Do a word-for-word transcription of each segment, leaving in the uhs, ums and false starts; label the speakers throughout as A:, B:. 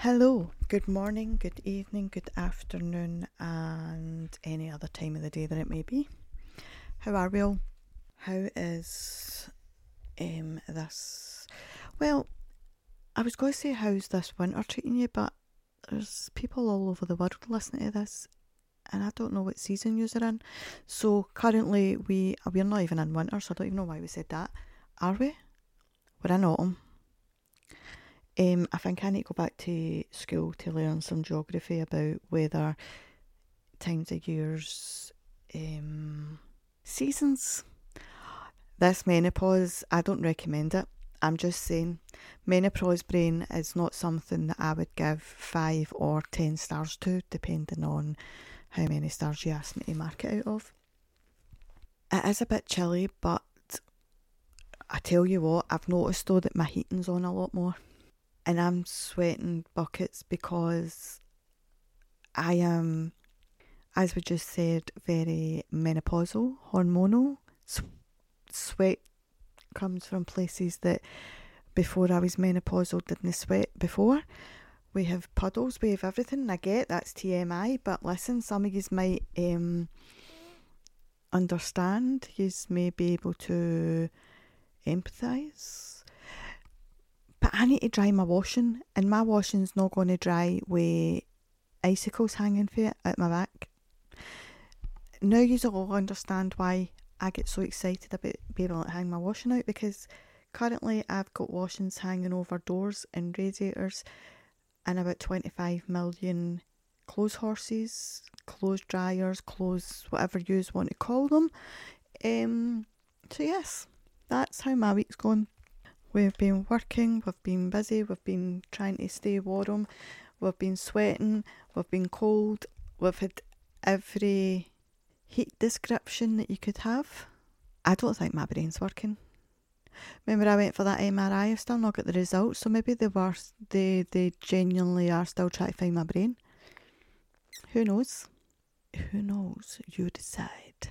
A: Hello, good morning, good evening, good afternoon, and any other time of the day that it may be. How are we all? How is um this? Well, I was going to say how's this winter treating you, but there's people all over the world listening to this, and I don't know what season you're in. So currently we we're not even in winter, so I don't even know why we said that. Are we? We're in autumn. Um, I think I need to go back to school to learn some geography about weather, times of years, um, seasons. This menopause, I don't recommend it. I'm just saying, menopause brain is not something that I would give five or ten stars to, depending on how many stars you ask me to mark it out of. It is a bit chilly, but I tell you what, I've noticed though that my heating's on a lot more. And I'm sweating buckets because I am, as we just said, very menopausal, hormonal. S- sweat comes from places that before I was menopausal didn't sweat before. We have puddles, we have everything. I get that's T M I, but listen, some of you might um, understand. You may be able to empathise. But I need to dry my washing, and my washing's not going to dry with icicles hanging for it at my back. Now you all understand why I get so excited about being able to hang my washing out, because currently I've got washings hanging over doors and radiators and about twenty-five million clothes horses, clothes dryers, clothes whatever you want to call them. Um, so yes, that's how my week's going. We've been working, we've been busy, we've been trying to stay warm, we've been sweating, we've been cold, we've had every heat description that you could have. I don't think my brain's working. Remember I went for that M R I, I've still not got the results, so maybe they were, they, they genuinely are still trying to find my brain. Who knows? Who knows? You decide.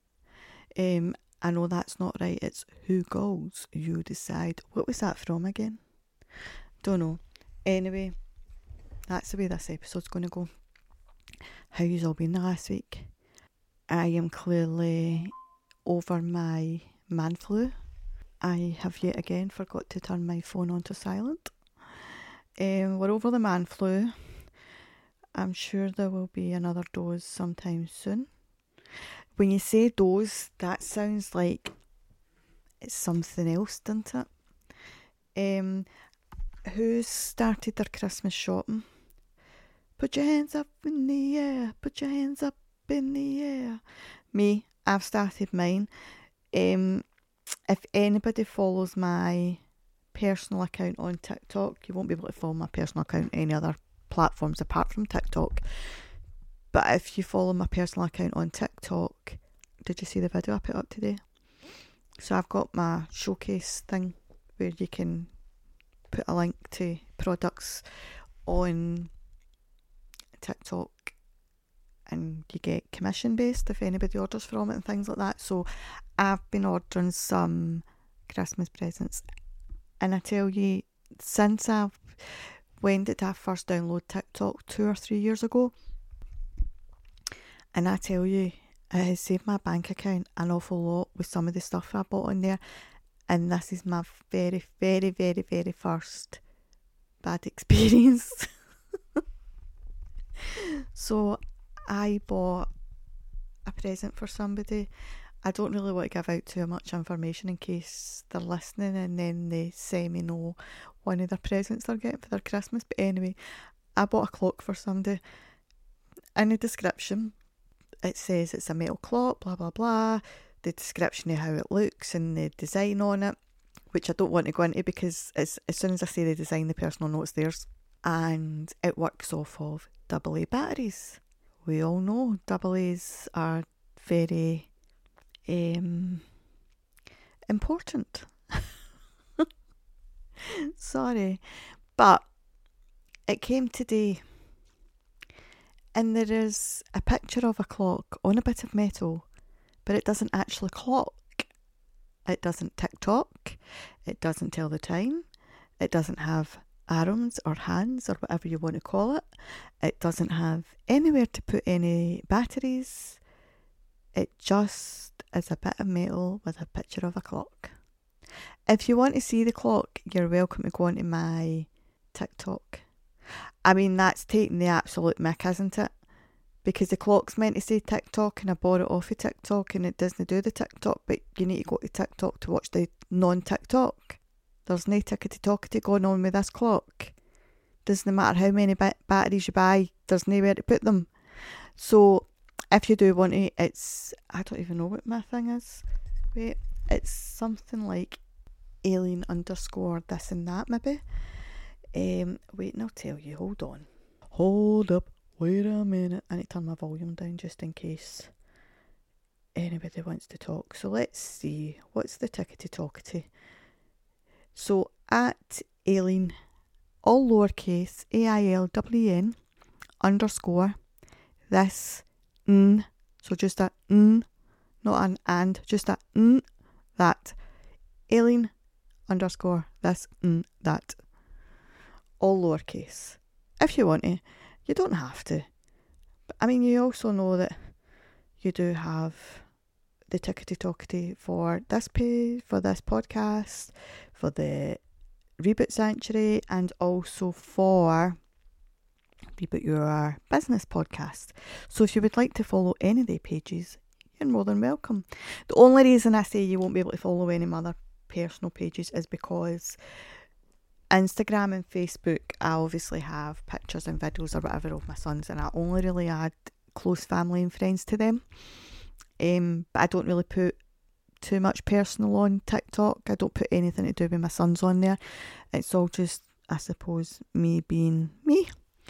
A: Um, I know that's not right, it's who goes, you decide. What was that from again? Don't know. Anyway, that's the way this episode's going to go. How you've all been the last week? I am clearly over my man flu. I have yet again forgot to turn my phone on to silent. Um, we're over the man flu. I'm sure there will be another dose sometime soon. When you say dose, that sounds like it's something else, doesn't it? Um, who's started their Christmas shopping? Put your hands up in the air, put your hands up in the air. Me, I've started mine. Um, if anybody follows my personal account on TikTok, you won't be able to follow my personal account on any other platforms apart from TikTok. But if you follow my personal account on TikTok, did you see the video I put up today? So I've got my showcase thing where you can put a link to products on TikTok and you get commission based if anybody orders from it and things like that. So I've been ordering some Christmas presents, and I tell you, since I've, when did I first download TikTok? Two or three years ago. And I tell you, it has saved my bank account an awful lot with some of the stuff I bought on there. And this is my very, very, very, very first bad experience. So I bought a present for somebody. I don't really want to give out too much information in case they're listening and then they say me no one of the presents they're getting for their Christmas. But anyway, I bought a clock for somebody. In the description, it says it's a metal clock, blah blah blah, the description of how it looks and the design on it, which I don't want to go into because as, as soon as I say the design, the person will know it's theirs. And it works off of double A batteries. We all know double A's are very um, important. Sorry, but it came today. And there is a picture of a clock on a bit of metal, but it doesn't actually clock. It doesn't tick tock. It doesn't tell the time. It doesn't have arms or hands or whatever you want to call it. It doesn't have anywhere to put any batteries. It just is a bit of metal with a picture of a clock. If you want to see the clock, you're welcome to go onto my TikTok. I mean, that's taking the absolute mick, isn't it? Because the clock's meant to say TikTok and I bought it off of TikTok and it doesn't do the TikTok, but you need to go to TikTok to watch the non-TikTok. There's no tickety-tockety going on with this clock. Doesn't matter how many ba- batteries you buy, there's nowhere to put them. So if you do want to, it's, I don't even know what my thing is. Wait, it's something like alien underscore this and that maybe. Um, wait, and I'll tell you, hold on. Hold up, wait a minute. I need to turn my volume down just in case anybody wants to talk. So let's see, what's the tickety-tockety? So at Aileen, all lowercase, A I L W N, underscore, this, n, so just a n, not an and, just a n, that. Aileen, underscore, this, n, that. All lowercase. If you want to, you don't have to. But I mean, you also know that you do have the tickety-tockety for this page, for this podcast, for the Reboot Sanctuary, and also for Reboot Your Business podcast. So if you would like to follow any of the pages, you're more than welcome. The only reason I say you won't be able to follow any of my other personal pages is because Instagram and Facebook, I obviously have pictures and videos or whatever of my sons, and I only really add close family and friends to them. Um, but I don't really put too much personal on TikTok. I don't put anything to do with my sons on there. It's all just, I suppose, me being me.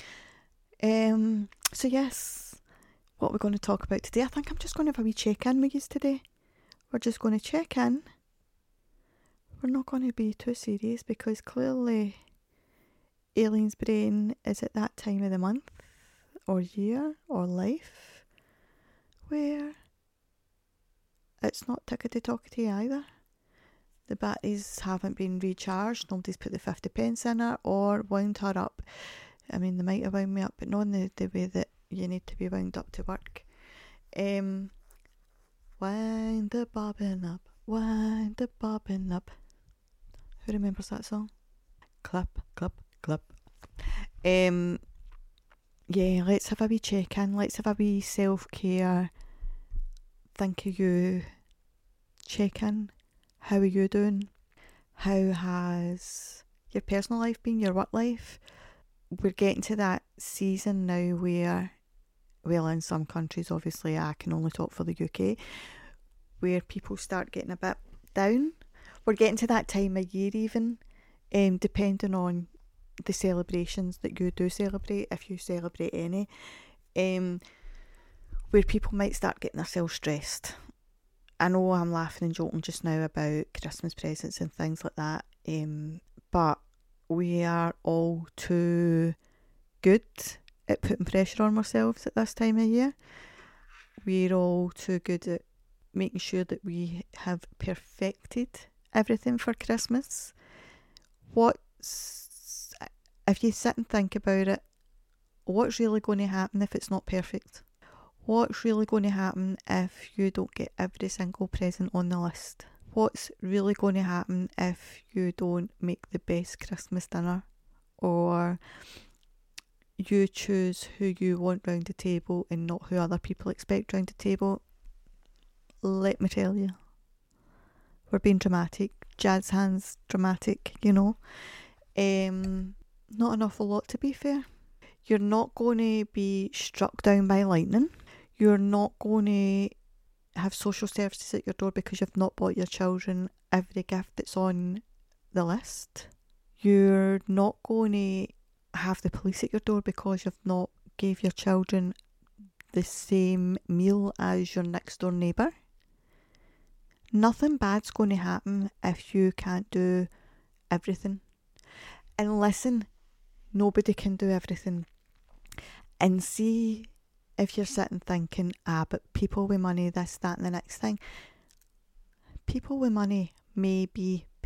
A: Um. So yes, what we're going to talk about today, I think I'm just going to have a wee check-in with you today. We're just going to check in. We're not going to be too serious because clearly Aileen's brain is at that time of the month or year or life where it's not tickety-tockety either. The batteries haven't been recharged, nobody's put the fifty pence in her or wound her up. I mean, they might have wound me up, but not in the, the way that you need to be wound up to work. Um, wind the bobbin up, wind the bobbin up. Who remembers that song? Clap, clap, clap. Um, yeah, let's have a wee check-in. Let's have a wee self-care. Think of you. Check-in. How are you doing? How has your personal life been? Your work life? We're getting to that season now where, well, in some countries, obviously, I can only talk for the U K, where people start getting a bit down. We're getting to that time of year even, um, depending on the celebrations that you do celebrate, if you celebrate any, um, where people might start getting themselves stressed. I know I'm laughing and joking just now about Christmas presents and things like that, um, but we are all too good at putting pressure on ourselves at this time of year. We're all too good at making sure that we have perfected everything for Christmas. What's, if you sit and think about it, what's really going to happen if it's not perfect? What's really going to happen if you don't get every single present on the list? What's really going to happen if you don't make the best Christmas dinner? Or you choose who you want round the table and not who other people expect round the table? Let me tell you, we're being dramatic. Jazz hands dramatic, you know. Um, not an awful lot, to be fair. You're not going to be struck down by lightning. You're not going to have social services at your door because you've not bought your children every gift that's on the list. You're not going to have the police at your door because you've not gave your children the same meal as your next door neighbour. Nothing bad's going to happen if you can't do everything. And listen, nobody can do everything. And see, if you're sitting thinking, ah, but people with money, this, that and the next thing. People with money may be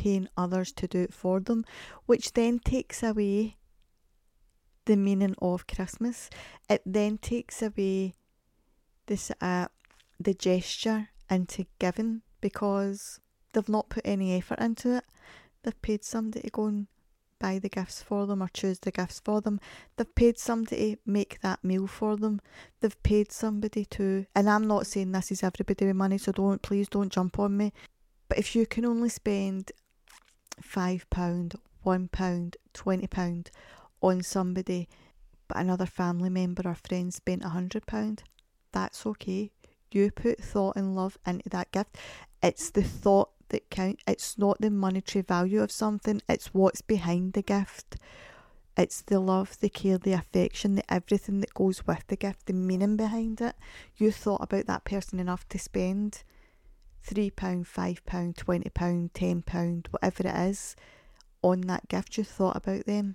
A: paying others to do it for them, which then takes away the meaning of Christmas. It then takes away this uh, the gesture into giving, because they've not put any effort into it. They've paid somebody to go and buy the gifts for them or choose the gifts for them. They've paid somebody to make that meal for them. They've paid somebody to, and I'm not saying this is everybody with money, so don't, please don't jump on me. But if you can only spend five pounds, one pound, twenty pounds on somebody, but another family member or friend spent one hundred pounds, that's okay. You put thought and love into that gift. It's the thought that counts. It's not the monetary value of something, it's what's behind the gift. It's the love, the care, the affection, the everything that goes with the gift, the meaning behind it. You thought about that person enough to spend three pounds, five pounds, twenty pounds, ten pounds, whatever it is, on that gift. You thought about them.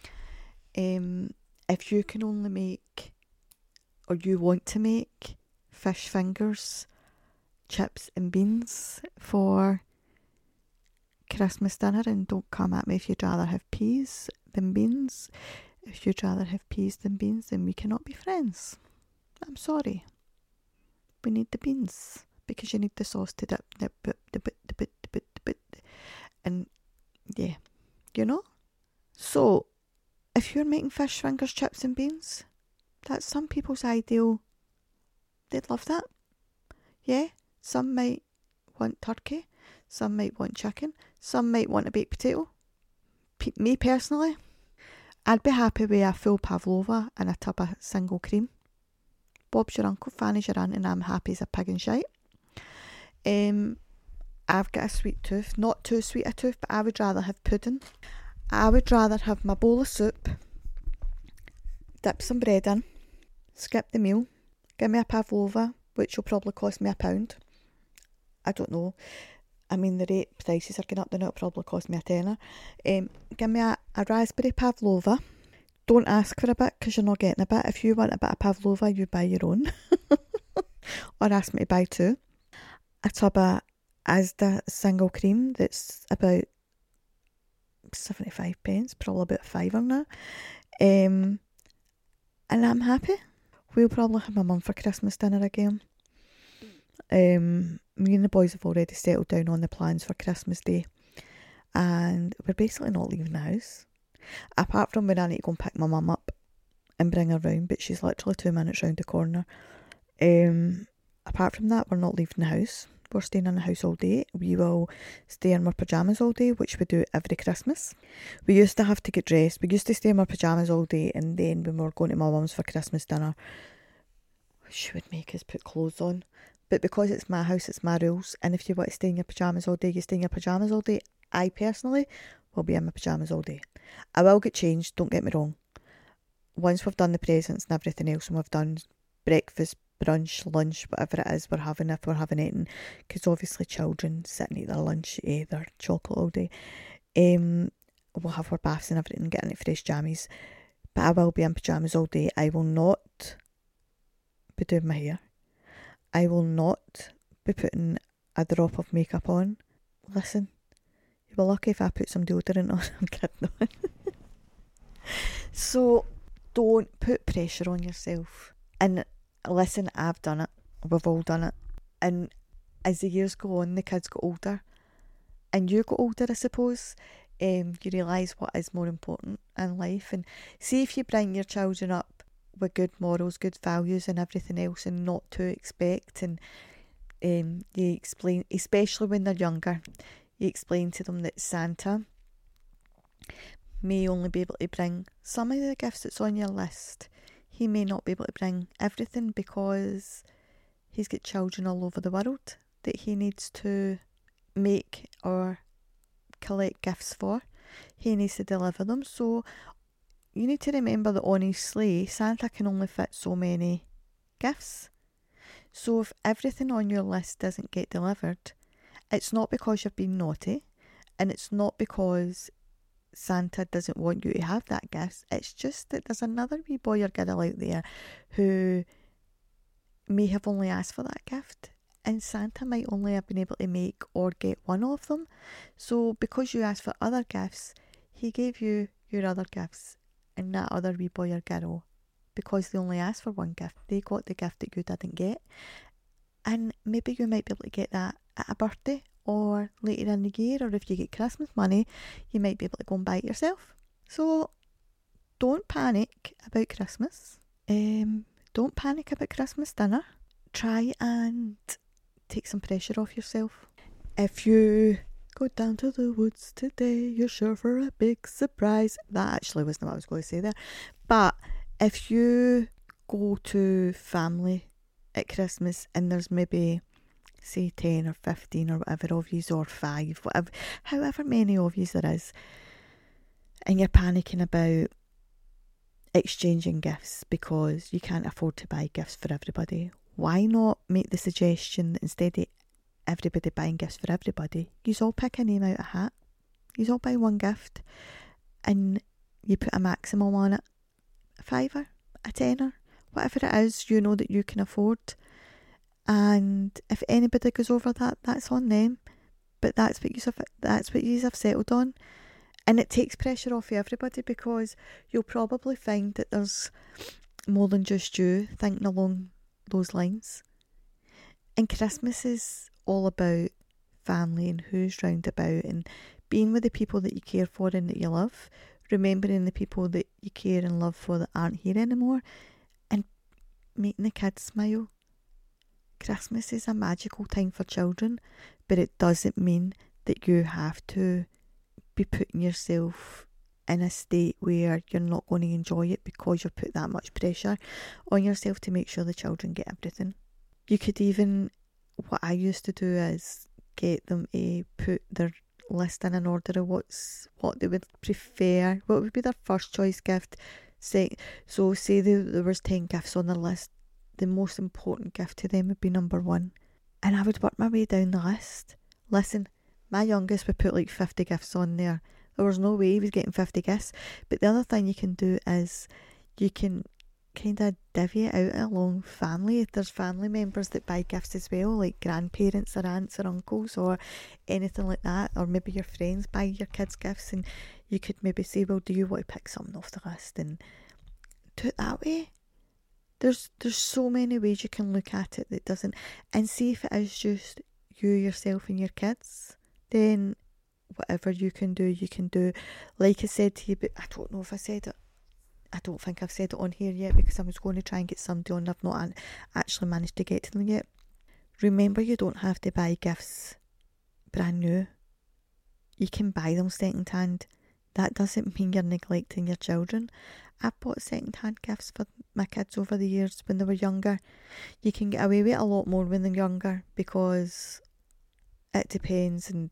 A: Um, if you can only make, or you want to make, fish fingers, chips and beans for Christmas dinner, and don't come at me if you'd rather have peas than beans. If you'd rather have peas than beans, then we cannot be friends. I'm sorry. We need the beans, because you need the sauce to dip, dip, dip, dip, dip, dip, dip, dip, and yeah, you know? So, if you're making fish fingers, chips and beans, that's some people's ideal. They'd love that. Yeah, some might want turkey, some might want chicken, some might want a baked potato. P- me personally, I'd be happy with a full pavlova and a tub of single cream. Bob's your uncle, Fanny's your aunt, and I'm happy as a pig in shite. Um, I've got a sweet tooth, not too sweet a tooth, but I would rather have pudding. I would rather have my bowl of soup, dip some bread in, skip the meal, give me a pavlova, which will probably cost me a pound. I don't know. I mean, the rate prices are going up, then it'll probably cost me a tenner. Um, give me a, a raspberry pavlova. Don't ask for a bit, because you're not getting a bit. If you want a bit of pavlova, you buy your own. Or ask me to buy two. A tub of Asda single cream that's about seventy-five pence, probably about five on that. Um, and I'm happy. We'll probably have my mum for Christmas dinner again. Um, me and the boys have already settled down on the plans for Christmas Day, and we're basically not leaving the house. Apart from when I need to go and pick my mum up and bring her round, but she's literally two minutes round the corner. Um, apart from that, we're not leaving the house. We're staying in the house all day. We will stay in our pyjamas all day, which we do every Christmas. We used to have to get dressed. We used to stay in our pyjamas all day, and then when we were going to my mum's for Christmas dinner, she would make us put clothes on. But because it's my house, it's my rules, and if you want to stay in your pyjamas all day, you stay in your pyjamas all day. I personally will be in my pyjamas all day. I will get changed, don't get me wrong. Once we've done the presents and everything else, and we've done breakfast, brunch, lunch, whatever it is we're having, if we're having anything, because obviously children sit and eat their lunch, eat their chocolate all day. Um, we'll have our baths and everything, getting it fresh jammies. But I will be in pyjamas all day. I will not be doing my hair. I will not be putting a drop of makeup on. Listen, you'll be lucky if I put some deodorant on. I'm kidding on. So don't put pressure on yourself. And listen, I've done it. We've all done it. And as the years go on, the kids get older. And you get older, I suppose. Um, you realise what is more important in life. And see if you bring your children up with good morals, good values and everything else, and not to expect, and um, you explain, especially when they're younger, you explain to them that Santa may only be able to bring some of the gifts that's on your list. He may not be able to bring everything, because he's got children all over the world that he needs to make or collect gifts for. He needs to deliver them. So you need to remember that on his sleigh, Santa can only fit so many gifts. So if everything on your list doesn't get delivered, it's not because you've been naughty, and it's not because Santa doesn't want you to have that gift. It's just that there's another wee boy or girl out there who may have only asked for that gift, and Santa might only have been able to make or get one of them. So because you asked for other gifts, he gave you your other gifts, and that other wee boy or girl, because they only asked for one gift, they got the gift that you didn't get. And maybe you might be able to get that at a birthday or later in the year, or if you get Christmas money, you might be able to go and buy it yourself. So don't panic about Christmas. Um, don't panic about Christmas dinner. Try and take some pressure off yourself. If you go down to the woods today, you're sure for a big surprise. That actually wasn't what I was going to say there. But if you go to family at Christmas and there's maybe, say, ten or fifteen or whatever of yous, or five, whatever, however many of yous there is, and you're panicking about exchanging gifts because you can't afford to buy gifts for everybody, why not make the suggestion that instead of everybody buying gifts for everybody, you all pick a name out of a hat, you all buy one gift, and you put a maximum on it, a fiver, a tenner, whatever it is you know that you can afford. And if anybody goes over that, that's on them, but that's what you have, that's what you have settled on. And it takes pressure off everybody, because you'll probably find that there's more than just you thinking along those lines. And Christmas is all about family and who's round about, and being with the people that you care for and that you love, remembering the people that you care and love for that aren't here anymore, and making the kids smile. Christmas is a magical time for children, but it doesn't mean that you have to be putting yourself in a state where you're not going to enjoy it because you've put that much pressure on yourself to make sure the children get everything. You could even, what I used to do is get them to put their list in an order of what's what they would prefer, what would be their first choice gift. Say, so say there, there was ten gifts on the list, the most important gift to them would be number one. And I would work my way down the list. Listen, my youngest would put like fifty gifts on there. There was no way he was getting fifty gifts. But the other thing you can do is you can kind of divvy it out along family. If there's family members that buy gifts as well, like grandparents or aunts or uncles or anything like that, or maybe your friends buy your kids gifts, and you could maybe say, well, do you want to pick something off the list, and do it that way. There's there's so many ways you can look at it that doesn't, and see if it is just you, yourself and your kids, then whatever you can do, you can do. Like I said to you, but I don't know if I said it, I don't think I've said it on here yet, because I was going to try and get somebody on, I've not actually managed to get to them yet. Remember, you don't have to buy gifts brand new. You can buy them second hand. That doesn't mean you're neglecting your children. I've bought second hand gifts for my kids over the years when they were younger. You can get away with it a lot more when they're younger, because it depends, and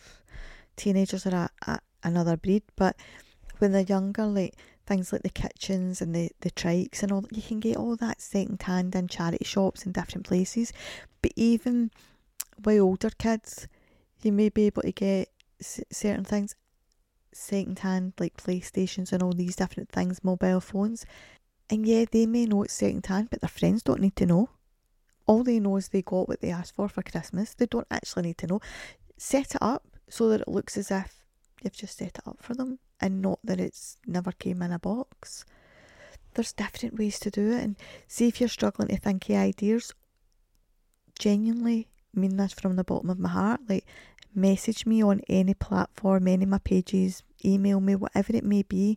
A: teenagers are a, a, another breed, but when they're younger, like things like the kitchens and the, the trikes and all, you can get all that second hand in charity shops in different places. But even with older kids, you may be able to get s- certain things second hand, like PlayStations and all these different things, mobile phones. And yeah, they may know it's second hand, but their friends don't need to know. All they know is they got what they asked for for Christmas. They don't actually need to know. Set it up so that it looks as if you've just set it up for them, and not that it's never came in a box. There's different ways to do it, and see if you're struggling to think of ideas. Genuinely mean this from the bottom of my heart. Like, message me on any platform, any of my pages, email me, whatever it may be,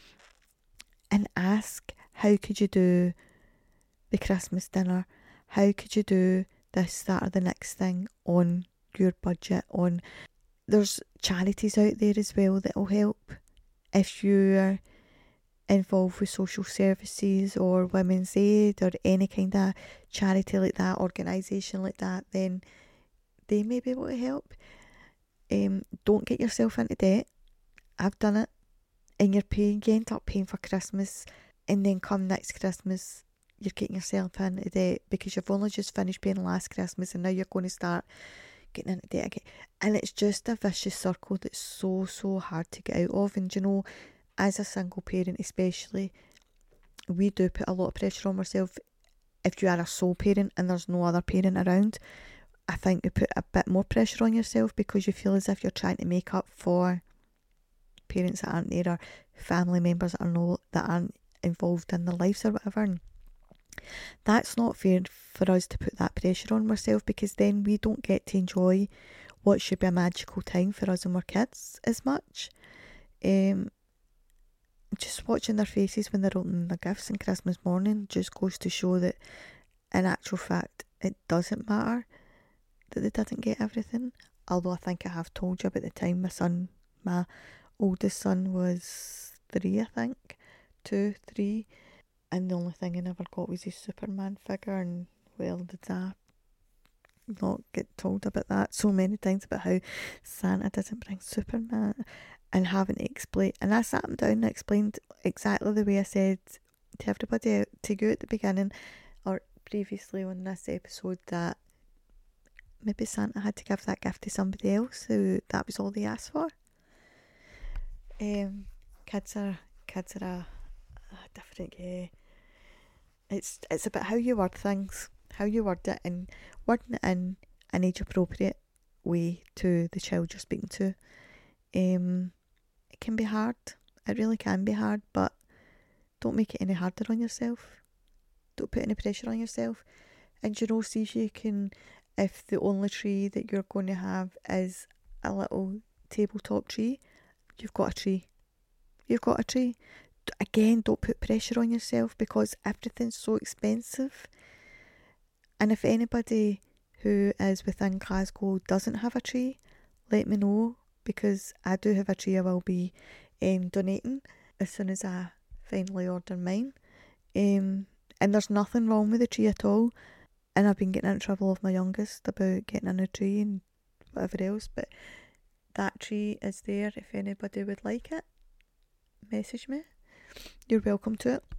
A: and ask, how could you do the Christmas dinner? How could you do this, that or the next thing on your budget? On There's charities out there as well that will help. If you're involved with social services or Women's Aid or any kind of charity like that, organisation like that, then they may be able to help. Um, don't get yourself into debt. I've done it. And you're paying, you end up paying for Christmas, and then come next Christmas, you're getting yourself into debt because you've only just finished paying last Christmas, and now you're going to start getting into debt again. And it's just a vicious circle that's so, so hard to get out of. And you know, as a single parent especially, we do put a lot of pressure on ourselves. If you are a sole parent and there's no other parent around, I think you put a bit more pressure on yourself because you feel as if you're trying to make up for parents that aren't there or family members that are no that aren't involved in their lives or whatever. And that's not fair for us to put that pressure on ourselves, because then we don't get to enjoy what should be a magical time for us and our kids as much. Um, just watching their faces when they're opening their gifts on Christmas morning just goes to show that in actual fact it doesn't matter that they didn't get everything. Although I think I have told you about the time my son, my oldest son was three, I think, two, three, and the only thing he never got was his Superman figure. And well, did I not get told about that so many times about how Santa didn't bring Superman, and having to explain. And I sat him down and explained exactly the way I said to everybody, to you at the beginning or previously on this episode, that maybe Santa had to give that gift to somebody else who that was all they asked for. Um, kids are kids are a, a different. Uh, it's it's about how you word things, how you word it, and wording it in an age appropriate way to the child you're speaking to. Um, it can be hard. It really can be hard, but don't make it any harder on yourself. Don't put any pressure on yourself. And you know, see if you can. If the only tree that you're going to have is a little tabletop tree, you've got a tree. You've got a tree. Again, don't put pressure on yourself because everything's so expensive. And if anybody who is within Glasgow doesn't have a tree, let me know, because I do have a tree I will be um, donating as soon as I finally order mine. Um, and there's nothing wrong with the tree at all. And I've been getting into trouble with my youngest about getting a new tree and whatever else. But that tree is there if anybody would like it. Message me. You're welcome to it.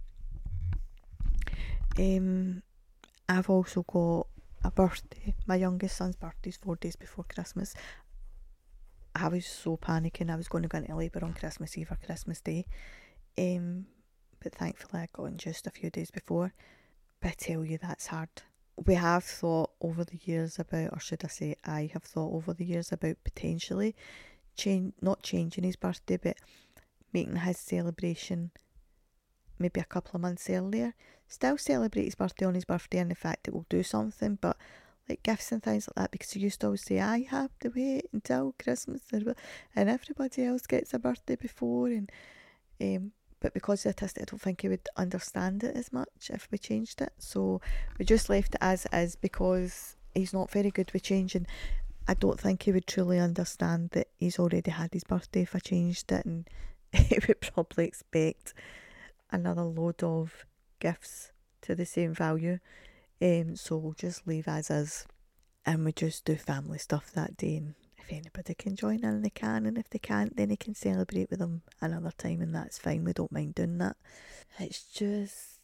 A: Um, I've also got a birthday. My youngest son's birthday is four days before Christmas. I was so panicking. I was going to go into labour on Christmas Eve or Christmas Day. Um, but thankfully I got in just a few days before. But I tell you, that's hard. We have thought over the years about, or should I say I have thought over the years about potentially change, not changing his birthday, but making his celebration maybe a couple of months earlier. Still celebrate his birthday on his birthday, and the fact that we'll do something, but like gifts and things like that, because he used to always say I have to wait until Christmas and everybody else gets a birthday before, and um but because he's autistic, I don't think he would understand it as much if we changed it. So we just left it as it is, because he's not very good with changing. I don't think he would truly understand that he's already had his birthday if I changed it, and he would probably expect another load of gifts to the same value. Um, so we'll just leave as is, and we just do family stuff that day, and if anybody can join in, they can, and if they can't, then they can celebrate with them another time, and that's fine. We don't mind doing that. It's just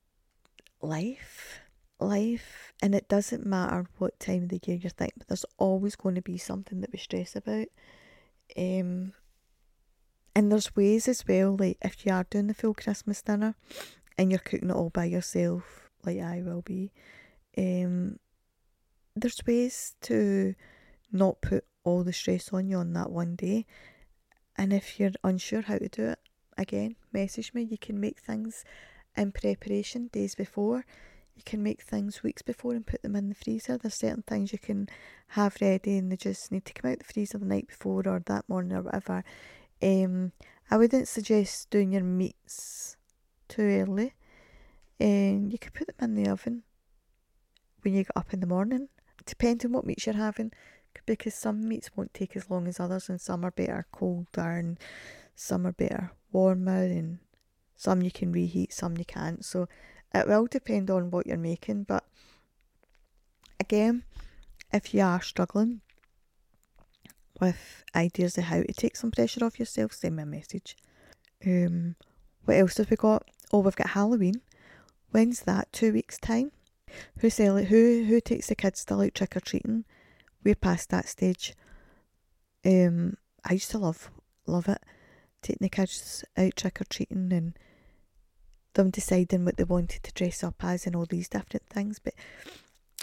A: life. Life, and it doesn't matter what time of the year you're thinking, but there's always going to be something that we stress about. Um, and there's ways as well, like if you are doing the full Christmas dinner and you're cooking it all by yourself, like I will be, um, there's ways to not put all the stress on you on that one day. And if you're unsure how to do it, again, message me. You can make things in preparation days before. You can make things weeks before and put them in the freezer. There's certain things you can have ready and they just need to come out the freezer the night before or that morning or whatever. Um, I wouldn't suggest doing your meats too early. Um, you could put them in the oven when you get up in the morning, depending on what meats you're having, because some meats won't take as long as others, and some are better colder and some are better warmer, and some you can reheat, some you can't. So it will depend on what you're making. But again, if you are struggling with ideas of how to take some pressure off yourself, send me a message. Um, what else have we got? Oh, we've got Halloween. When's that? Two weeks' time. Who sell it? Who who takes the kids still out trick or treating? We're past that stage. Um, I used to love love it, taking the kids out trick or treating and them deciding what they wanted to dress up as and all these different things. But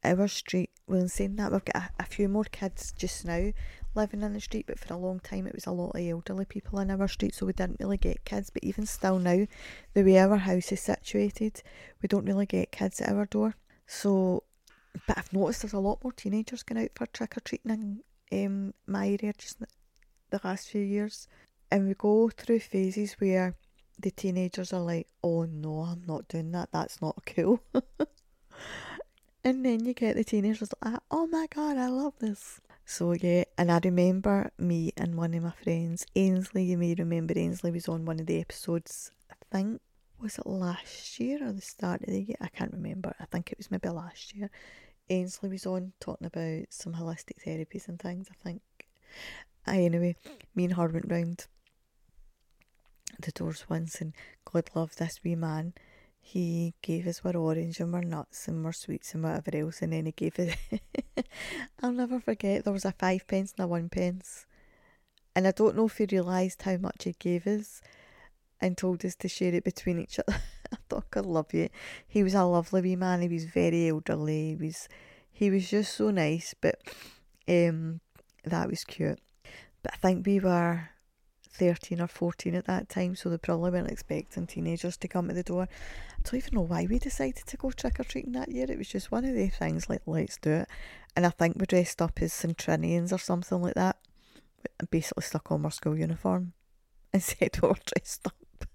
A: our street, well, in saying that, we've got a, a few more kids just now living in the street, but for a long time it was a lot of elderly people in our street, so we didn't really get kids. But even still now, the way our house is situated, we don't really get kids at our door. So, but I've noticed there's a lot more teenagers going out for trick-or-treating in um, my area just the last few years. And we go through phases where the teenagers are like, oh no, I'm not doing that, that's not cool. And then you get the teenagers like, oh my god, I love this. So yeah, and I remember me and one of my friends, Ainsley, you may remember Ainsley was on one of the episodes, I think, was it last year or the start of the year? I can't remember, I think it was maybe last year. Ainsley was on talking about some holistic therapies and things, I think. I, anyway, me and her went round the doors once, and God love this wee man. He gave us our orange and our nuts and our sweets and whatever else, and then he gave us I'll never forget, there was a five pence and a one pence, and I don't know if he realised how much he gave us and told us to share it between each other. I thought, God love you. He was a lovely wee man. He was very elderly. He was he was just so nice, but um that was cute. But I think we were thirteen or fourteen at that time, so they probably weren't expecting teenagers to come to the door. I don't even know why we decided to go trick-or-treating that year. It was just one of the things, like, let's do it. And I think we dressed up as Centrinians or something like that, and basically stuck on our school uniform and said we were dressed up.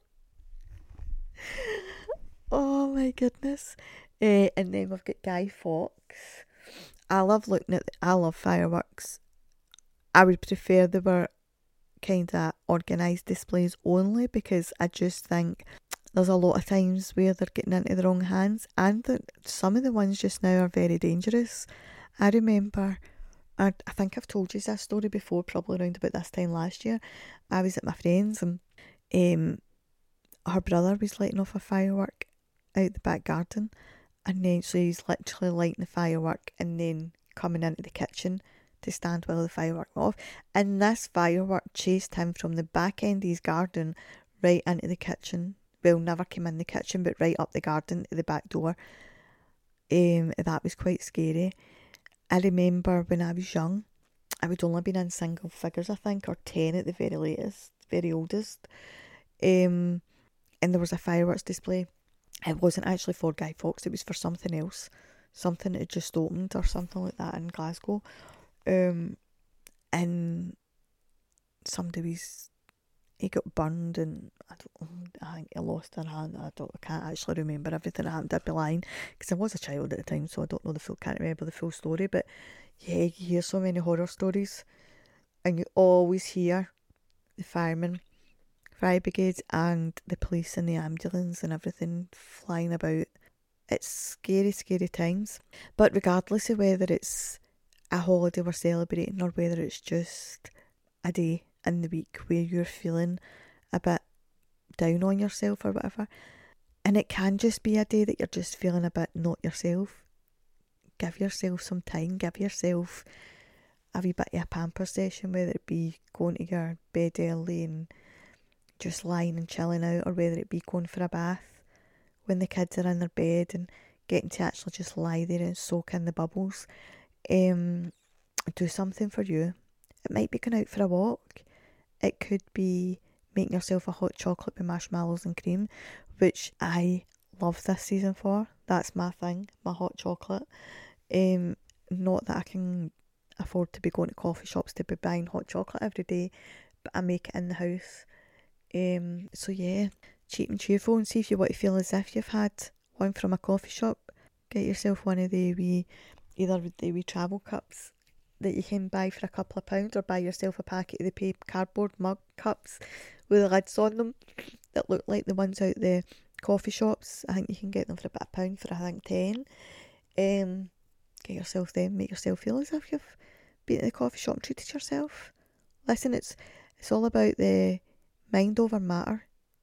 A: Oh my goodness. Uh, and then we've got Guy Fawkes. I love looking at the, I love fireworks. I would prefer they were kind of organised displays only, because I just think there's a lot of times where they're getting into the wrong hands, and that some of the ones just now are very dangerous. I remember, I, I think I've told you this story before, probably around about this time last year. I was at my friend's, and um, her brother was lighting off a firework out the back garden, and then so he's literally lighting the firework and then coming into the kitchen to stand while the firework went off, and this firework chased him from the back end of his garden right into the kitchen. Well, never came in the kitchen, but right up the garden to the back door. Um, that was quite scary. I remember when I was young, I would only been in single figures, I think, or ten at the very latest, very oldest. Um, and there was a fireworks display. It wasn't actually for Guy Fawkes, it was for something else. Something that had just opened or something like that in Glasgow. Um, and somebody was, he got burned, and I don't, I think he lost her hand. I don't, I can't actually remember everything that happened. I'd be lying, because I was a child at the time, so I don't know the full, can't remember the full story. But yeah, you hear so many horror stories, and you always hear the firemen, fire brigades, and the police and the ambulance and everything flying about. It's scary, scary times. But regardless of whether it's a holiday we're celebrating or whether it's just a day in the week where you're feeling a bit down on yourself or whatever, and it can just be a day that you're just feeling a bit not yourself, give yourself some time, give yourself a wee bit of a pamper session, whether it be going to your bed early and just lying and chilling out, or whether it be going for a bath when the kids are in their bed and getting to actually just lie there and soak in the bubbles. Um, do something for you. It might be going out for a walk. It could be making yourself a hot chocolate with marshmallows and cream, which I love this season for. That's my thing, my hot chocolate. Um, not that I can afford to be going to coffee shops to be buying hot chocolate every day, but I make it in the house. Um, so yeah, cheap and cheerful, and see if you want to feel as if you've had one from a coffee shop. Get yourself one of the wee, either the wee travel cups that you can buy for a couple of pounds, or buy yourself a packet of the paper cardboard mug cups with the lids on them that look like the ones out the coffee shops. I think you can get them for about a pound for I think ten. Um, get yourself them, make yourself feel as if you've been at the coffee shop and treated yourself. Listen, it's it's all about the mind over matter.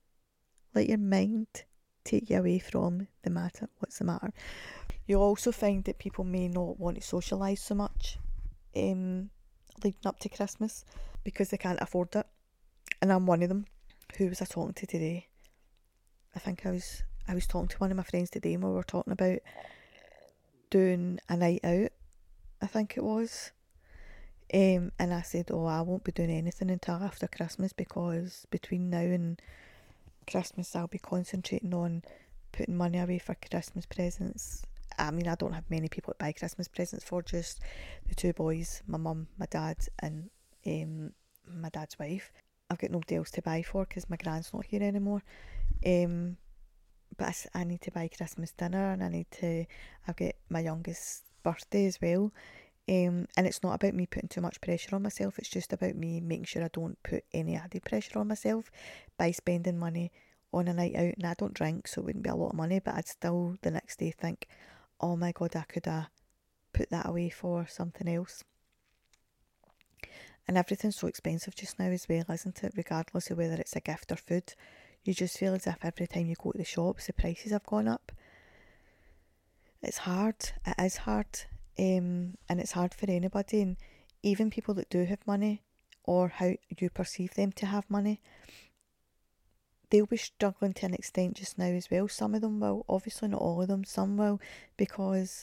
A: Let your mind take you away from the matter. What's the matter? You'll also find that people may not want to socialise so much um, leading up to Christmas because they can't afford it. And I'm one of them. Who was I talking to today? I think I was I was talking to one of my friends today, and we were talking about doing a night out, I think it was. Um, and I said, oh, I won't be doing anything until after Christmas, because between now and Christmas I'll be concentrating on putting money away for Christmas presents. I mean, I don't have many people to buy Christmas presents for, just the two boys, my mum, my dad, and um, my dad's wife. I've got nobody else to buy for because my grand's not here anymore. Um, but I, I need to buy Christmas dinner, and I need to, I've got my youngest birthday as well. Um, and it's not about me putting too much pressure on myself, it's just about me making sure I don't put any added pressure on myself by spending money on a night out. And I don't drink, so it wouldn't be a lot of money, but I'd still the next day think, oh my god, I could have put that away for something else. And everything's so expensive just now as well, isn't it? Regardless of whether it's a gift or food, you just feel as if every time you go to the shops the prices have gone up. It's hard, it is hard. Um, and it's hard for anybody, and even people that do have money, or how you perceive them to have money, they'll be struggling to an extent just now as well. Some of them will, obviously not all of them, some will, because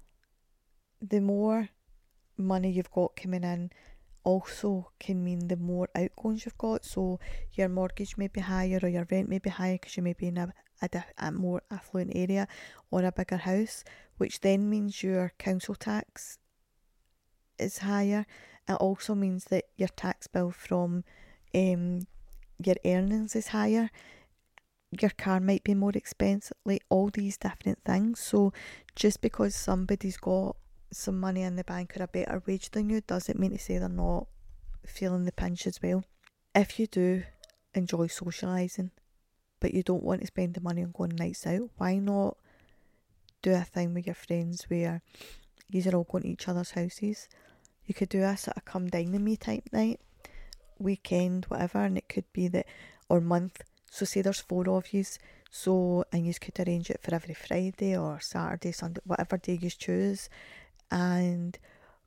A: the more money you've got coming in also can mean the more outgoings you've got. So your mortgage may be higher, or your rent may be higher because you may be in a, a, a more affluent area or a bigger house, which then means your council tax is higher. It also means that your tax bill from um, your earnings is higher. Your car might be more expensive, like all these different things. So just because somebody's got some money in the bank or a better wage than you doesn't mean to say they're not feeling the pinch as well. If you do enjoy socialising, but you don't want to spend the money on going nights out, why not do a thing with your friends where you are all going to each other's houses? You could do a sort of come dine with me type night, weekend, whatever, and it could be that, or month. So say there's four of yous, so, and you could arrange it for every Friday or Saturday, Sunday, whatever day you choose, and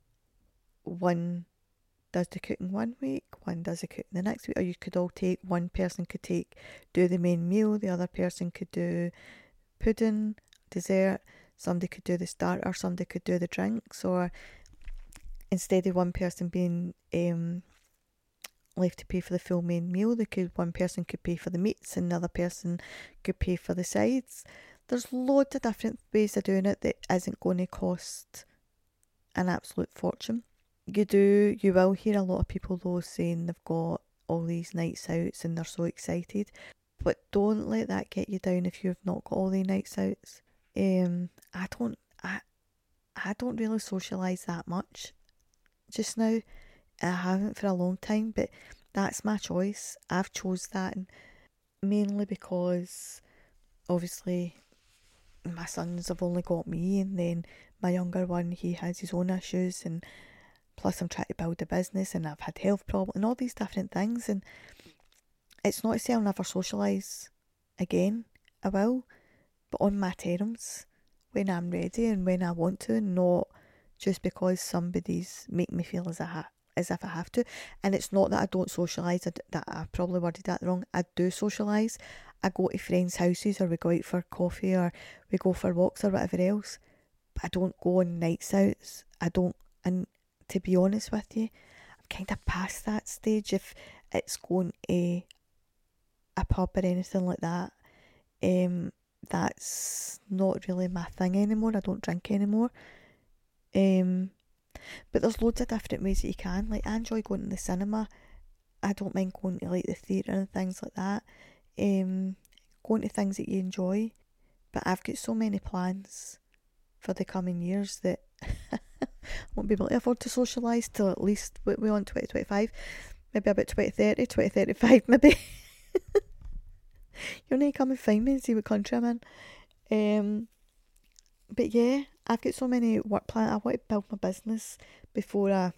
A: one does the cooking one week, one does the cooking the next week, or you could all take, one person could take, do the main meal, the other person could do pudding, dessert, somebody could do the starter, somebody could do the drinks, or instead of one person being um, left to pay for the full main meal, they could, one person could pay for the meats and the other person could pay for the sides. There's loads of different ways of doing it that isn't going to cost an absolute fortune. You do, you will hear a lot of people though saying they've got all these nights outs and they're so excited, but don't let that get you down if you've not got all the nights outs. Um, I don't, I, I don't really socialise that much just now. I haven't for a long time, but that's my choice. I've chose that, and mainly because obviously my sons have only got me, and then my younger one, he has his own issues, and plus I'm trying to build a business and I've had health problems and all these different things, and it's not to say I'll never socialise again. I will, but on my terms, when I'm ready and when I want to, not just because somebody's making me feel as I ha- as if I have to. And it's not that I don't socialise, that I probably worded that wrong. I do socialise. I go to friends' houses, or we go out for coffee, or we go for walks or whatever else, but I don't go on nights out. I don't, and to be honest with you, I'm kind of past that stage. If it's going to a pub or anything like that, um, that's not really my thing anymore. I don't drink anymore. Um, but there's loads of different ways that you can. Like, I enjoy going to the cinema. I don't mind going to like the theatre and things like that. Um, going to things that you enjoy. But I've got so many plans for the coming years that I won't be able to afford to socialise till at least we want twenty twenty-five. Maybe about twenty thirty, twenty thirty-five maybe. You'll need to come and find me and see what country I'm in. Um, but yeah, I've got so many work plans. I want to build my business before I,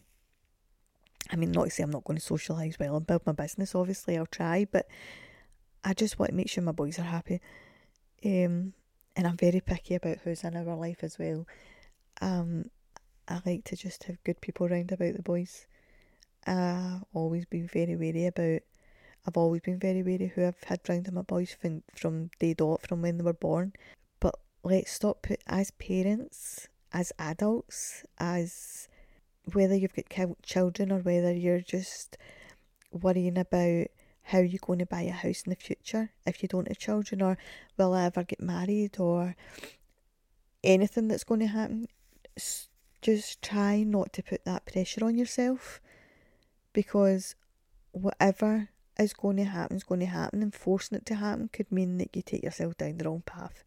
A: I mean, not to say I'm not going to socialise well and build my business, obviously I'll try, but I just want to make sure my boys are happy. Um, and I'm very picky about who's in our life as well. Um, I like to just have good people around about the boys. I've always been very wary about, I've always been very wary who I've had round my boys from, from day dot, from when they were born. But let's stop put, as parents, as adults, as whether you've got children or whether you're just worrying about how you're going to buy a house in the future if you don't have children, or will I ever get married, or anything that's going to happen. Just try not to put that pressure on yourself, because whatever is going to happen is going to happen, and forcing it to happen could mean that you take yourself down the wrong path.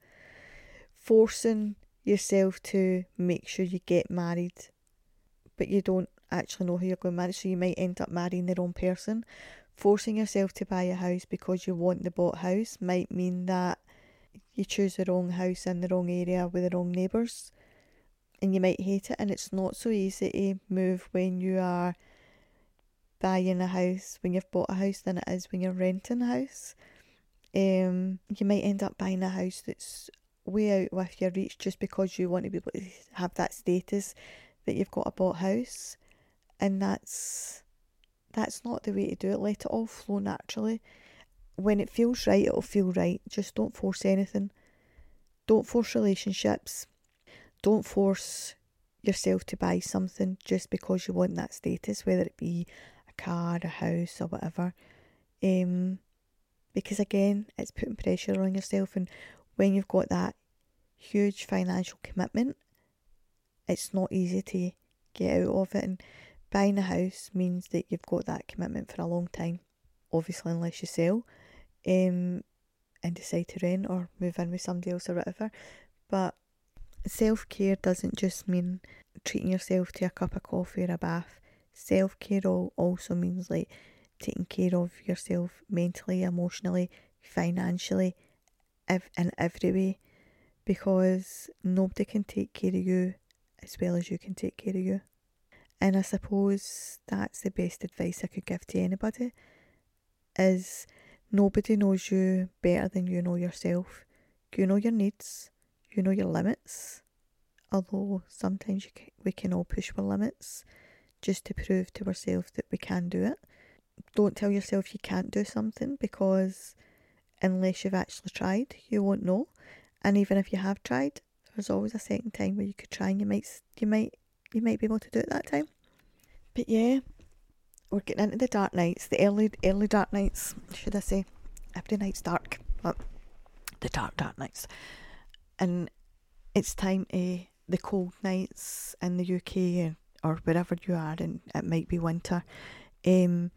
A: Forcing yourself to make sure you get married, but you don't actually know who you're going to marry, so you might end up marrying the wrong person. Forcing yourself to buy a house because you want the bought house might mean that you choose the wrong house in the wrong area with the wrong neighbours, and you might hate it. And it's not so easy to move when you are buying a house, when you've bought a house, than it is when you're renting a house. Um, you might end up buying a house that's way out with your reach just because you want to be able to have that status that you've got a bought house, and that's that's not the way to do it. Let it all flow naturally. When it feels right, it'll feel right. Just don't force anything. Don't force relationships. Don't force yourself to buy something just because you want that status, whether it be a car, a house, or whatever. Um, because again, it's putting pressure on yourself, and when you've got that huge financial commitment, it's not easy to get out of it. And buying a house means that you've got that commitment for a long time, obviously, unless you sell um, and decide to rent or move in with somebody else or whatever. But self-care doesn't just mean treating yourself to a cup of coffee or a bath. Self-care also means like taking care of yourself mentally, emotionally, financially, ev- in every way, because nobody can take care of you as well as you can take care of you. And I suppose that's the best advice I could give to anybody, is nobody knows you better than you know yourself. You know your needs, you know your limits, although sometimes you can, we can all push our limits just to prove to ourselves that we can do it. Don't tell yourself you can't do something, because unless you've actually tried, you won't know. And even if you have tried, there's always a second time where you could try, and you might you might you might be able to do it that time. But yeah, we're getting into the dark nights, the early early dark nights, should I say. Every night's dark, but the dark dark nights. And it's time to the cold nights in the U K or wherever you are, and it might be winter. Um,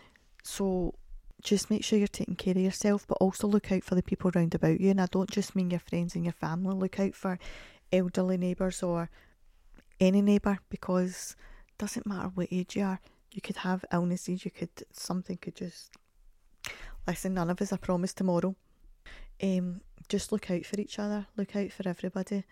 A: so just make sure you're taking care of yourself, but also look out for the people round about you. And I don't just mean your friends and your family. Look out for elderly neighbours or any neighbour, because it doesn't matter what age you are. You could have illnesses, you could, something could just, listen, none of us are promised tomorrow. Um, just look out for each other, look out for everybody.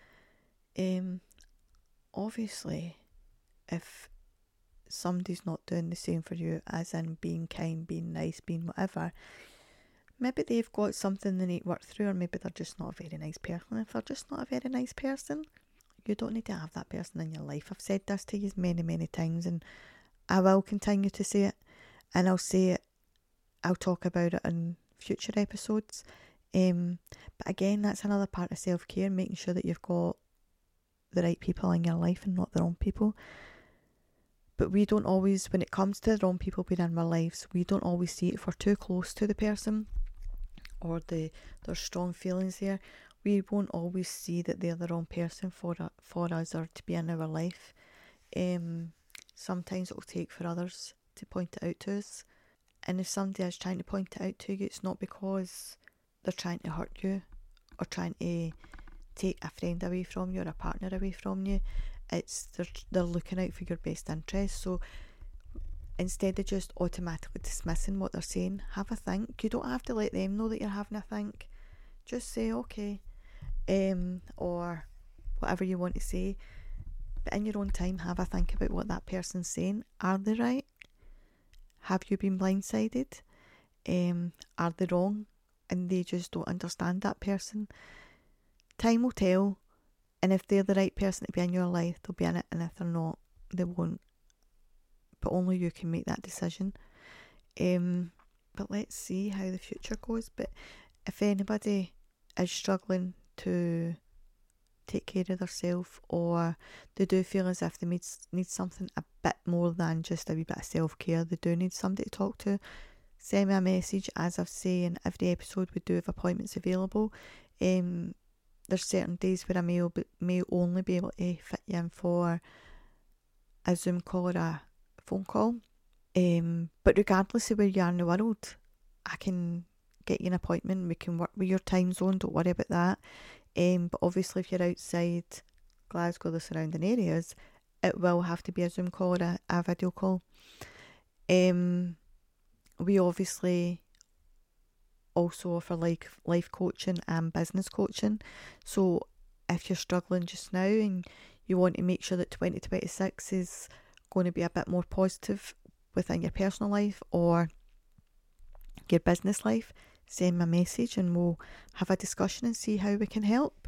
A: Um, obviously, if somebody's not doing the same for you, as in being kind, being nice, being whatever, maybe they've got something they need to work through, or maybe they're just not a very nice person. If they're just not a very nice person, you don't need to have that person in your life. I've said this to you many, many times, and I will continue to say it, and I'll say it, I'll talk about it in future episodes. Um, but again, that's another part of self-care, making sure that you've got the right people in your life and not the wrong people. But we don't always, when it comes to the wrong people being in our lives, we don't always see it. If we're too close to the person, or the there's strong feelings there, we won't always see that they're the wrong person for for us or to be in our life. Um, sometimes it will take for others to point it out to us. And if somebody is trying to point it out to you, it's not because they're trying to hurt you or trying to take a friend away from you or a partner away from you. It's they're, they're looking out for your best interest. So instead of just automatically dismissing what they're saying, have a think. You don't have to let them know that you're having a think. Just say okay, um, or whatever you want to say. But in your own time, have a think about what that person's saying. Are they right? Have you been blindsided? Um, are they wrong? And they just don't understand that person. Time will tell. And if they're the right person to be in your life, they'll be in it. And if they're not, they won't. But only you can make that decision. Um, but let's see how the future goes. But if anybody is struggling to take care of themselves, or they do feel as if they need, need something a bit more than just a wee bit of self-care, they do need somebody to talk to, send me a message. As I've said in every episode, we do have appointments available. Um, there's certain days where I may, may only be able to fit you in for a Zoom call or a phone call. Um, but regardless of where you are in the world, I can get you an appointment. We can work with your time zone, don't worry about that. Um, but obviously if you're outside Glasgow, the surrounding areas, it will have to be a Zoom call or a, a video call. Um, we obviously also offer like life coaching and business coaching. So if you're struggling just now and you want to make sure that twenty twenty-six is going to be a bit more positive within your personal life or your business life, send me a message and we'll have a discussion and see how we can help.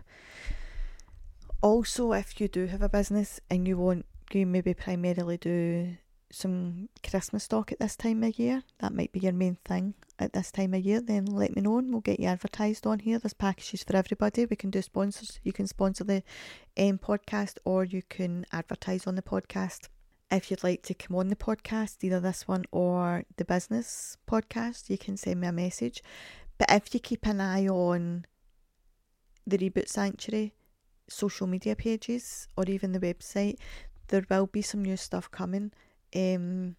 A: Also, if you do have a business and you want, you maybe primarily do some Christmas stock at this time of year, that might be your main thing at this time of year, then let me know and we'll get you advertised on here. There's packages for everybody. We can do sponsors. You can sponsor the um, podcast, or you can advertise on the podcast. If you'd like to come on the podcast, either this one or the business podcast, you can send me a message. But if you keep an eye on the Reboot Sanctuary social media pages or even the website, there will be some new stuff coming. Um,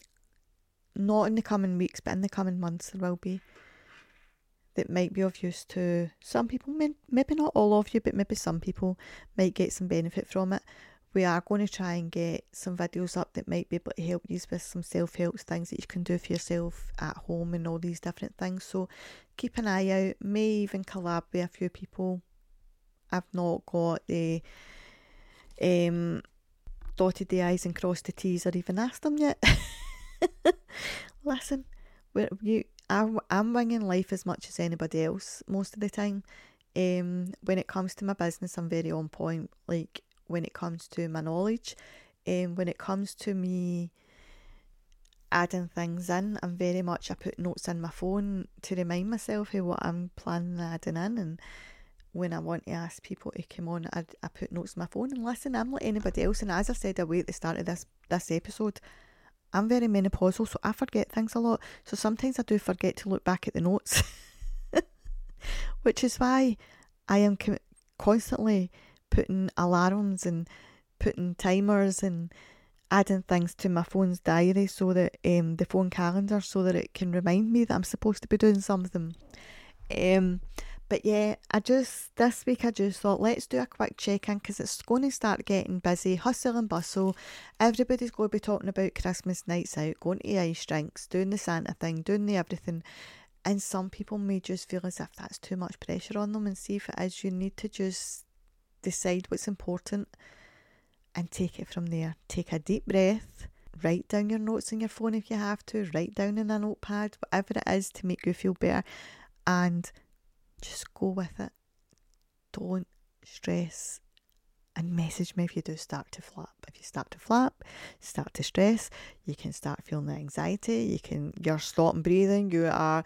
A: not in the coming weeks, but in the coming months there will be, that might be of use to some people. Maybe not all of you, but maybe some people might get some benefit from it. We are going to try and get some videos up that might be able to help you with some self-help things that you can do for yourself at home and all these different things. So keep an eye out. May even collab with a few people. I've not got the um, dotted the I's and crossed the T's or even asked them yet. Listen, we're, you, I'm, I'm winging life as much as anybody else most of the time. Um, when it comes to my business, I'm very on point. Like, when it comes to my knowledge, um, when it comes to me adding things in, I'm very much, I put notes in my phone to remind myself of what I'm planning on adding in. And when I want to ask people to come on, I, I put notes in my phone and listen. I'm like anybody else, and as I said away at the start of this this episode, I'm very menopausal, so I forget things a lot. So sometimes I do forget to look back at the notes, which is why I am com- constantly putting alarms and putting timers and adding things to my phone's diary, so that um the phone calendar, so that it can remind me that I'm supposed to be doing something. Um, but yeah, I just this week I just thought, let's do a quick check-in, because it's going to start getting busy, hustle and bustle. Everybody's going to be talking about Christmas nights out, going to ice rinks, doing the Santa thing, doing the everything. And some people may just feel as if that's too much pressure on them, and see if it is, you need to just decide what's important and take it from there. Take a deep breath, write down your notes on your phone if you have to, write down in a notepad, whatever it is to make you feel better, and just go with it. Don't stress, and message me if you do start to flap. If you start to flap, start to stress, you can start feeling the anxiety, you can, you're stopping breathing, you are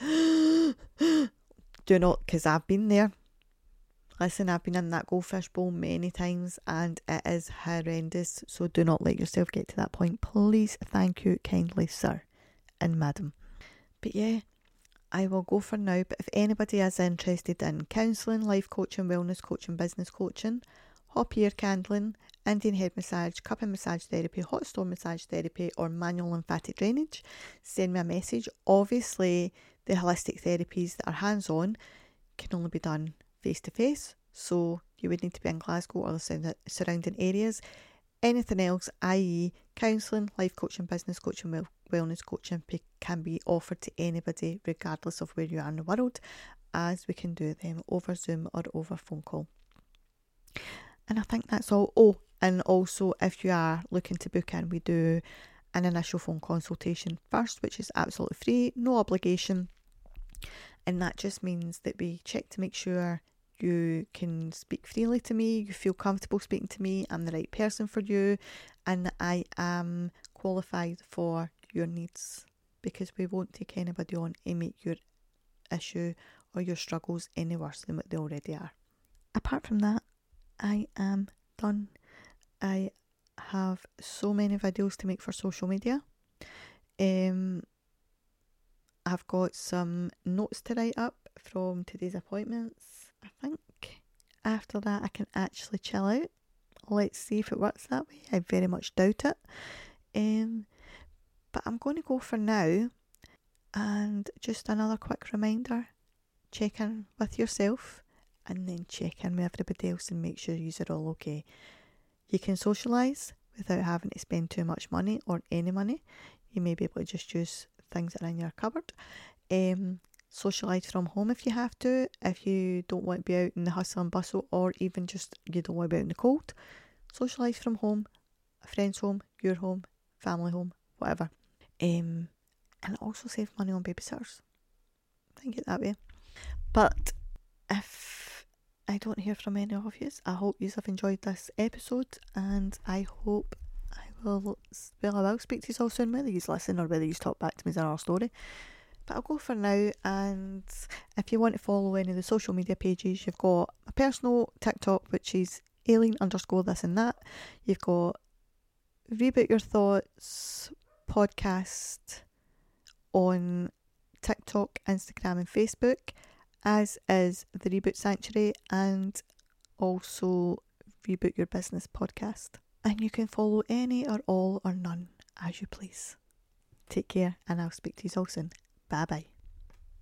A: do not, because I've been there. Listen, I've been in that goldfish bowl many times and it is horrendous. So do not let yourself get to that point. Please, thank you kindly, sir and madam. But yeah, I will go for now. But if anybody is interested in counselling, life coaching, wellness coaching, business coaching, hop ear candling, Indian head massage, cupping massage therapy, hot stone massage therapy, or manual lymphatic drainage, send me a message. Obviously, the holistic therapies that are hands-on can only be done face-to-face, so you would need to be in Glasgow or the surrounding areas. Anything else, that is counselling, life coaching, business coaching, well, wellness coaching, can be offered to anybody regardless of where you are in the world, as we can do them over Zoom or over phone call. And I think that's all. Oh, and also if you are looking to book in, we do an initial phone consultation first, which is absolutely free, no obligation, and that just means that we check to make sure you can speak freely to me, you feel comfortable speaking to me, I'm the right person for you, and that I am qualified for your needs, because we won't take anybody on and make your issue or your struggles any worse than what they already are. Apart from that, I am done. I have so many videos to make for social media. Um, I've got some notes to write up from today's appointments. I think after that I can actually chill out. Let's see if it works that way. I very much doubt it. Um, but I'm going to go for now. And just another quick reminder, check in with yourself and then check in with everybody else and make sure you're all okay. You can socialise without having to spend too much money or any money. You may be able to just use things that are in your cupboard. Um, socialise from home if you have to. If you don't want to be out in the hustle and bustle, or even just you don't want to be out in the cold, socialise from home, a friend's home, your home, family home, whatever. Um, and also save money on babysitters. Think it that way. But if I don't hear from any of you, I hope you have enjoyed this episode, and I hope I will, well, I will speak to you all soon, whether you listen or whether you talk back to me as another story. But I'll go for now, and if you want to follow any of the social media pages, you've got a personal TikTok, which is alien underscore this and that. You've got Reboot Your Thoughts podcast on TikTok, Instagram and Facebook, as is the Reboot Sanctuary and also Reboot Your Business podcast. And you can follow any or all or none as you please. Take care, and I'll speak to you all soon. Bye bye.